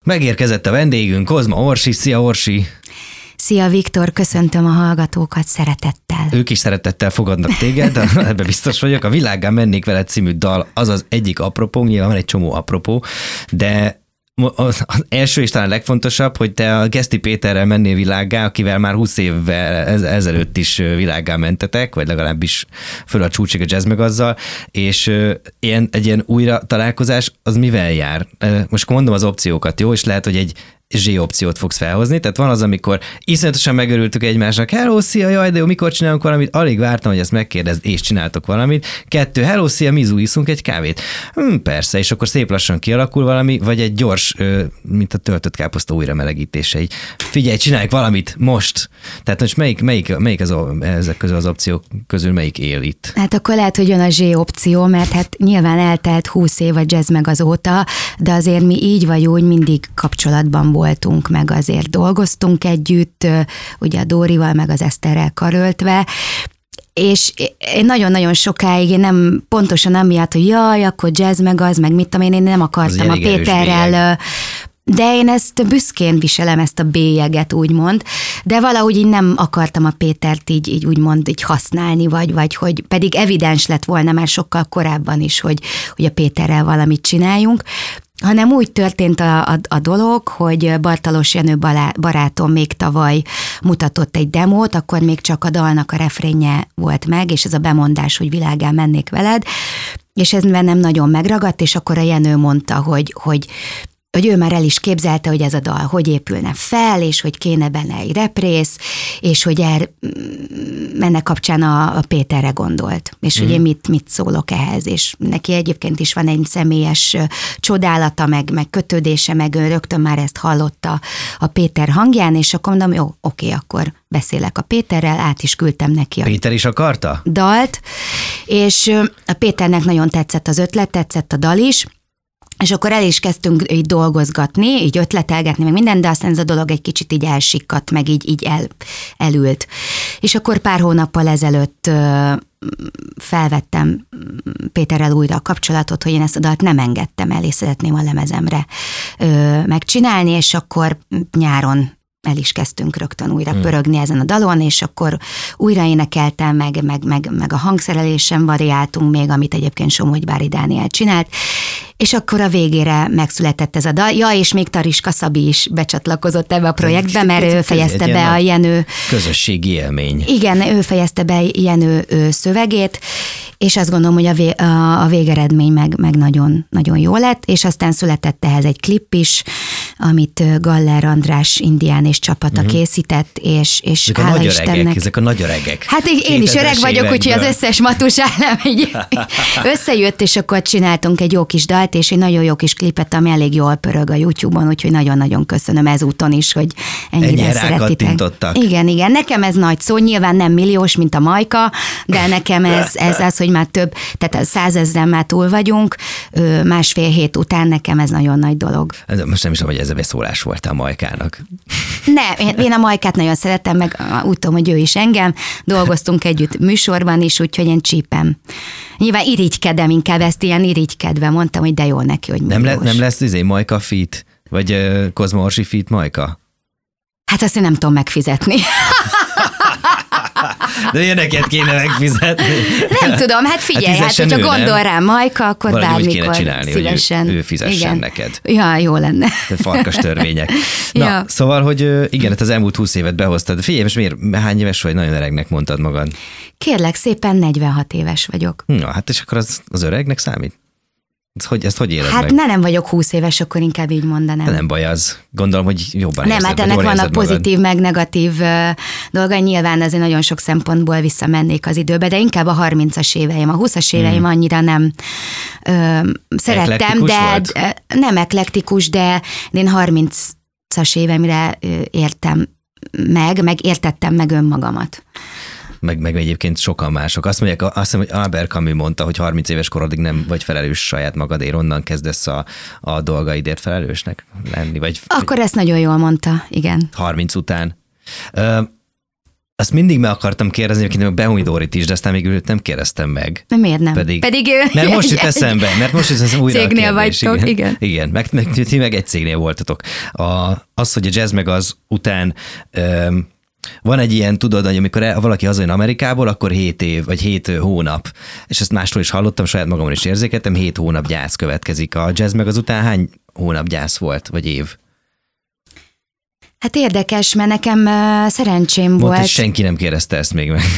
Megérkezett a vendégünk, Kozma Orsi. Szia, Orsi! Szia, Viktor, köszöntöm a hallgatókat szeretettel. Ők is szeretettel fogadnak téged, ebben biztos vagyok. A Világgá mennék veled című dal az az egyik apropó, nyilván van egy csomó apropó, de az első és talán legfontosabb, hogy te a Geszti Péterrel mennél világgá, akivel már 20 évvel ezelőtt is világgá mentetek, vagy legalábbis föl a csúcsig a jazz meg azzal, és egy ilyen újra találkozás, az mivel jár? Most mondom az opciókat, jó? És lehet, hogy egy Z-opciót fogsz felhozni, tehát van az, amikor iszonyatosan megörültük egymásnak, hello, szia, jaj, de jó, mikor csinálunk valamit, alig vártam, hogy ezt megkérdezd, és csináltok valamit. 2, hello, szia, Mizu, iszunk egy kávét. Persze, és akkor szép lassan kialakul valami, vagy egy gyors, mint a töltött káposzta újra melegítése, így figyelj, csináljuk valamit most. Tehát most melyik ezek közül az opciók közül melyik él itt? Hát akkor lehet, hogy jön a Z-opció, mert hát nyilván eltelt 20 év a jazz meg azóta, de azért mi így vagy úgy mindig kapcsolatban voltunk, meg azért dolgoztunk együtt, ugye a Dórival, meg az Eszterrel karöltve, és én nagyon-nagyon sokáig, én nem pontosan amiatt, hogy jaj, akkor jazz meg az, meg mit tudom én nem akartam a Péterrel, de én ezt büszkén viselem, ezt a bélyeget úgymond, de valahogy így nem akartam a Pétert így úgymond így használni, vagy hogy pedig evidens lett volna már sokkal korábban is, hogy a Péterrel valamit csináljunk, hanem úgy történt a dolog, hogy Bartalos Jenő barátom még tavaly mutatott egy demót, akkor még csak a dalnak a refrénje volt meg, és ez a bemondás, hogy világgá mennék veled, és ez bennem nagyon megragadt, és akkor a Jenő mondta, hogy ő már el is képzelte, hogy ez a dal hogy épülne fel, és hogy kéne benne egy représz, és hogy ennek kapcsán a Péterre gondolt, és hogy én mit szólok ehhez, és neki egyébként is van egy személyes csodálata, meg kötődése, meg rögtön már ezt hallotta a Péter hangján, és akkor mondom, jó, oké, akkor beszélek a Péterrel, át is küldtem neki a Péter is akarta? Dalt, és a Péternek nagyon tetszett az ötlet, tetszett a dal is, és akkor el is kezdtünk így dolgozgatni, így ötletelgetni, meg minden, de aztán ez a dolog egy kicsit így elsikkadt, meg így elült. És akkor pár hónappal ezelőtt felvettem Péterrel újra a kapcsolatot, hogy én ezt a dalt nem engedtem el, és szeretném a lemezemre megcsinálni, és akkor nyáron el is kezdtünk rögtön újra pörögni ezen a dalon, és akkor újra énekeltem, meg a hangszerelésen variáltunk még, amit egyébként Somogy-Bári Dániel csinált, és akkor a végére megszületett ez a dal. Ja, és még Tariska Szabi is becsatlakozott ebbe a projektbe, mert ő fejezte be a Jenő... Közösségi élmény. Igen, ő fejezte be Jenő szövegét, és azt gondolom, hogy a végeredmény meg nagyon, nagyon jó lett, és aztán született ehhez egy klip is, amit Galler András indián és csapata készített, és ezek a nagy öregek. Hát én is öreg vagyok, úgyhogy az összes matus állam így összejött, és akkor csináltunk egy jó kis dalt, és egy nagyon jó kis klipet, ami elég jól pörög a YouTube-on, úgyhogy nagyon-nagyon köszönöm ezúton is, hogy ennyire szeretitek. Igen, nekem ez nagy szó, nyilván nem milliós, mint a Majka, de nekem ez az, hogy már több, tehát 100 000 már túl vagyunk, 1,5 hét után nekem ez nagyon nagy dolog. Most nem is tudom, hogy ez a beszólás volt a Majkának. Nem, én a Majkát nagyon szeretem, meg úgy tudom, hogy ő is engem, dolgoztunk együtt műsorban is, úgyhogy én csípem. Nyilván irigykedem, inkább ezt ilyen irigykedve mondtam, hogy de jó neki, hogy milliós. Nem lesz Majka feat, vagy Kozma Orsi feat Majka? Hát azt én nem tudom megfizetni. De ilyeneket kéne megfizetni. Nem tudom, hát figyelj, hát hogyha gondol rám Majka, akkor valahogy bármikor csinálni, szívesen. Hogy ő fizessen igen. neked. Ja, jó lenne. Farkas törvények. Na, ja. Szóval, hogy igen, hát az elmúlt 20 évet behoztad. Figyelj, most miért, hány éves vagy? Nagyon öregnek mondtad magad. Kérlek szépen, 46 éves vagyok. Na, hát és akkor az öregnek számít? Ezt hogy éled hát meg? nem vagyok 20 éves, akkor inkább így mondanám. De nem baj az. Gondolom, hogy jobban nem, hát ennek vannak pozitív, meg negatív dolga. Nyilván azért nagyon sok szempontból visszamennék az időbe, de inkább a 30-as éveim, a 20-as éveim annyira nem szerettem, de nem eklektikus, de én 30-as évemre értem meg értettem meg önmagamat. Meg egyébként sokan mások. Azt mondják, hogy Albert Camus mondta, hogy 30 éves korodig nem vagy felelős saját magadért, onnan kezdesz a dolgaidért felelősnek lenni. Vagy, akkor ezt nagyon jól mondta, igen. 30 után. Azt mindig meg akartam kérdezni, hogy Behuny Dórit is, de aztán még őt nem kérdeztem meg. Miért nem? Pedig mert most jut eszembe, újra cégnél a kérdés. Vagytok, igen. Meg egy cégnél voltatok. Az, hogy a Jazz meg az után van egy ilyen, tudod, hogy amikor valaki hazajön Amerikából, akkor 7 év, vagy 7 hónap, és ezt mástól is hallottam, saját magamon is érzékeltem, 7 hónap gyász következik. A Jazz meg az után hány hónap gyász volt, vagy év? Hát érdekes, mert nekem szerencsém volt. Hogy senki nem kérdezte ezt még meg.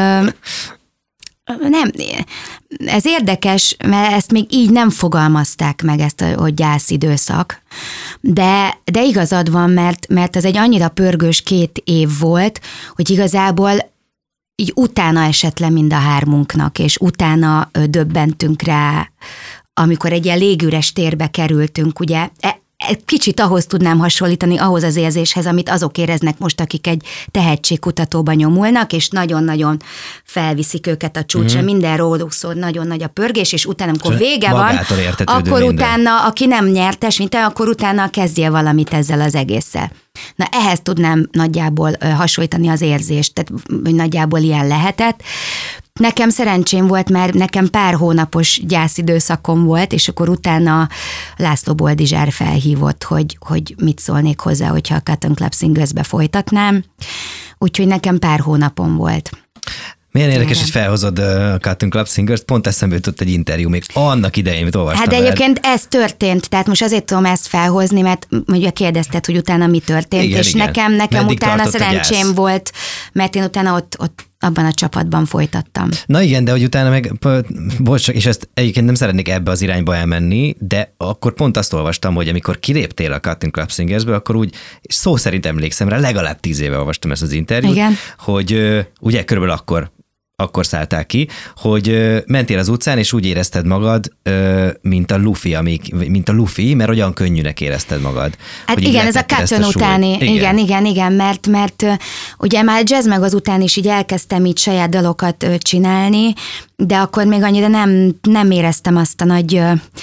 Nem, ez érdekes, mert ezt még így nem fogalmazták meg, ezt, hogy gyászidőszak, de igazad van, mert ez egy annyira pörgős 2 év volt, hogy igazából így utána esett le mind a hármunknak, és utána döbbentünk rá, amikor egy ilyen légüres térbe kerültünk, ugye, kicsit ahhoz tudnám hasonlítani, ahhoz az érzéshez, amit azok éreznek most, akik egy tehetségkutatóban nyomulnak, és nagyon-nagyon felviszik őket a csúcsra, minden róluk szól, nagyon nagy a pörgés, és utána, amikor vége van, akkor utána, aki nem nyertes, akkor utána kezdje valamit ezzel az egésszel. Na ehhez tudnám nagyjából hasonlítani az érzést, tehát hogy nagyjából ilyen lehetett. Nekem szerencsém volt, mert nekem pár hónapos gyászidőszakom volt, és akkor utána László Boldizsár felhívott, hogy mit szólnék hozzá, hogyha a Cotton Club Singers-be folytatnám. Úgyhogy nekem pár hónapom volt. Milyen érdekes, hogy felhozod a Cotton Club Singers-t, pont eszembe jutott egy interjú, még annak idején, amit olvastam. Hát de egyébként ez történt, tehát most azért tudom ezt felhozni, mert ugye kérdezted, hogy utána mi történt, igen, és igen. nekem utána szerencsém volt, mert én utána ott abban a csapatban folytattam. Na igen, de hogy utána meg, bocs, és ezt egyébként nem szeretnék ebbe az irányba elmenni, de akkor pont azt olvastam, hogy amikor kiléptél a Cotton Club Singersből, akkor úgy, és szó szerint emlékszem rá, legalább 10 éve olvastam ezt az interjút, igen. Hogy ugye körülbelül akkor szálltál ki, hogy mentél az utcán, és úgy érezted magad, mint a Luffy, mert olyan könnyűnek érezted magad. Hát igen, ez a Cotton utáni, igen, mert ugye már Jazz meg az után is így elkezdtem így saját dalokat csinálni, de akkor még annyira nem éreztem azt a nagy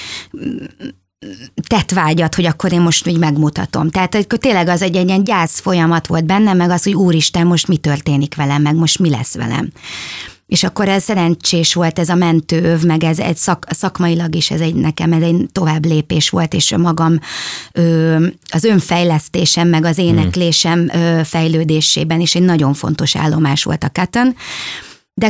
tettvágyat, hogy akkor én most így megmutatom. Tehát hogy tényleg az egy ilyen gyász folyamat volt bennem, meg az, hogy úristen, most mi történik velem, meg most mi lesz velem. És akkor ez szerencsés volt ez a mentőöv, meg ez egy szakmailag is nekem egy tovább lépés volt, és magam az önfejlesztésem, meg az éneklésem fejlődésében is egy nagyon fontos állomás volt a Cotton. De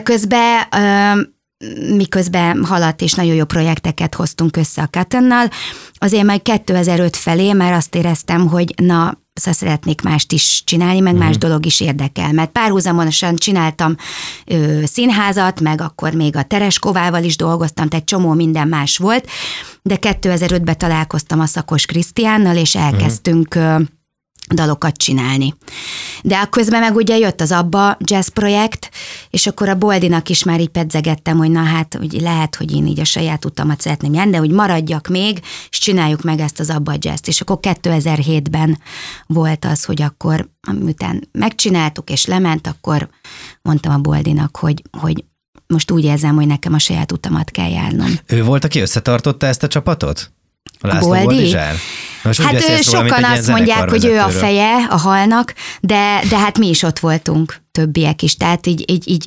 miközben haladt, és nagyon jó projekteket hoztunk össze a Cottonnal, azért majd 2005 felé, mert azt éreztem, hogy szóval szeretnék mást is csinálni, meg más dolog is érdekel, mert párhuzamosan csináltam színházat, meg akkor még a Tereskovával is dolgoztam, tehát csomó minden más volt, de 2005-ben találkoztam a Szakos Krisztiánnal, és elkezdtünk dalokat csinálni. De közben meg ugye jött az Abba jazz projekt, és akkor a Boldinak is már így pedzegettem, hogy na hát, hogy lehet, hogy én így a saját utamat szeretném járni, de hogy maradjak még, és csináljuk meg ezt az Abba jazzt. És akkor 2007-ben volt az, hogy akkor, miután megcsináltuk és lement, akkor mondtam a Boldinak, hogy most úgy érzem, hogy nekem a saját utamat kell járnom. Ő volt, aki összetartotta ezt a csapatot? László Boldizsár? Hát sokan azt mondják, hogy ő a feje a halnak, de hát mi is ott voltunk, többiek is. Tehát így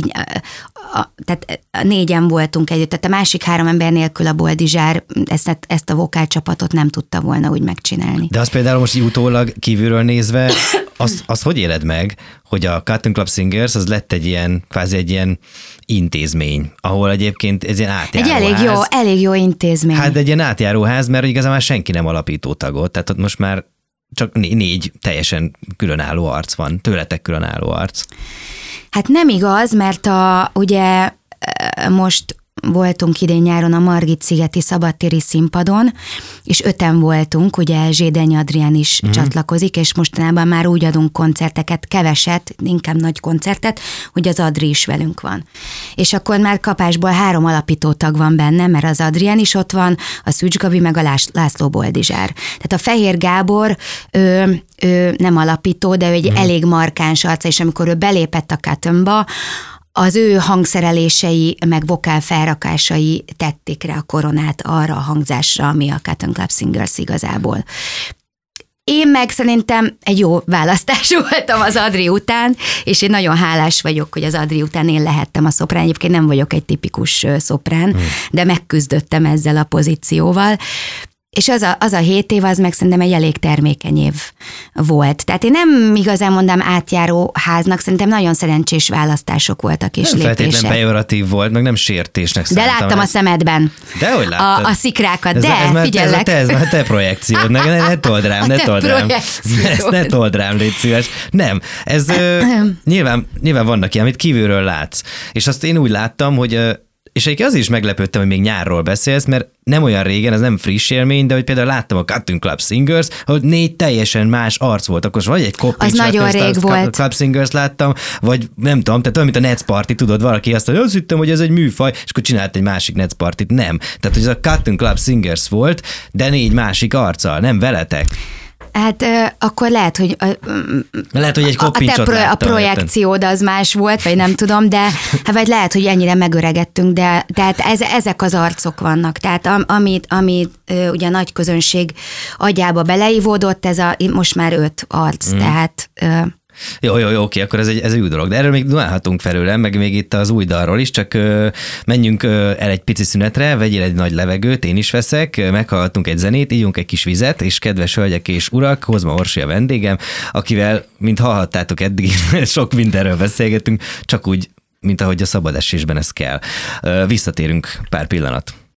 tehát 4-en voltunk együtt, tehát a másik 3 ember nélkül a Boldizsár ezt a vokálcsapatot nem tudta volna úgy megcsinálni. De azt például most utólag kívülről nézve, azt hogy éled meg, hogy a Cotton Club Singers az lett egy ilyen, kvázi egy ilyen intézmény, ahol egyébként ez ilyen átjáróház. Egy elég jó intézmény. Hát egy ilyen átjáróház, mert igazából már senki nem alapító tagot, tehát ott most már csak 4 teljesen különálló arc van, tőletek különálló arc. Hát nem igaz, mert ugye most voltunk idén nyáron a Margit-szigeti szabadtéri színpadon, és 5-en voltunk, ugye Zsédeny Adrián is csatlakozik, és mostanában már úgy adunk koncerteket, keveset, inkább nagy koncertet, hogy az Adri is velünk van. És akkor már kapásból 3 alapító tag van benne, mert az Adrián is ott van, a Szűcs Gabi, meg a László Boldizsár. Tehát a Fehér Gábor ő nem alapító, de ő egy elég markáns arca, és amikor ő belépett a Cottonba, az ő hangszerelései, meg vokál felrakásai tették rá a koronát arra a hangzásra, ami a Cotton Club Singers igazából. Én meg szerintem egy jó választás voltam az Adri után, és én nagyon hálás vagyok, hogy az Adri után én lehettem a szoprán. Egyébként nem vagyok egy tipikus szoprán, de megküzdöttem ezzel a pozícióval. És az a 7 év, az meg szerintem egy elég termékeny év volt. Tehát én nem igazán mondám átjáró háznak, szerintem nagyon szerencsés választások voltak és nem lépések. Nem feltétlen pejoratív volt, meg nem sértésnek de láttam a szemedben. Dehogy láttad? A szikrákat, figyellek. Ez a te projekciód, ne told rám. Ezt ne told rám, légy szíves. Nem, ez nyilván vannak ilyen, amit kívülről látsz. És azt én úgy láttam, hogy és egyébként az is meglepődtem, hogy még nyárról beszélsz, mert nem olyan régen, ez nem friss élmény, de hogy például láttam a Cutting Club Singers, hogy 4 teljesen más arc volt, akkor vagy egy az nagyon rég volt. Club Singers láttam, vagy nem tudom, tehát olyan, mint a Netz Party, tudod, valaki azt mondja, azt hittem, hogy ez egy műfaj, és akkor csinált egy másik Netz Partyt. Nem. Tehát, hogy ez a Cutting Club Singers volt, de 4 másik arccal, nem veletek. Hát akkor lehet, hogy egy koppincsot a projekciód az más volt, vagy nem tudom, de vagy lehet, hogy ennyire megöregettünk, de tehát ezek az arcok vannak. Tehát amit ugye a nagy közönség agyába beleívódott, most már 5 arc, tehát... Jó, oké, akkor ez egy új dolog. De erről még duálhatunk felőle, meg még itt az új dalról is, csak menjünk el egy pici szünetre, vegyél egy nagy levegőt, én is veszek, meghallgatunk egy zenét, ígyunk egy kis vizet, és kedves hölgyek és urak, Kozma Orsi a vendégem, akivel, mint hallhattátok eddig, sok mindenről beszélgetünk, csak úgy, mint ahogy a szabad esésben ez kell. Visszatérünk pár pillanat.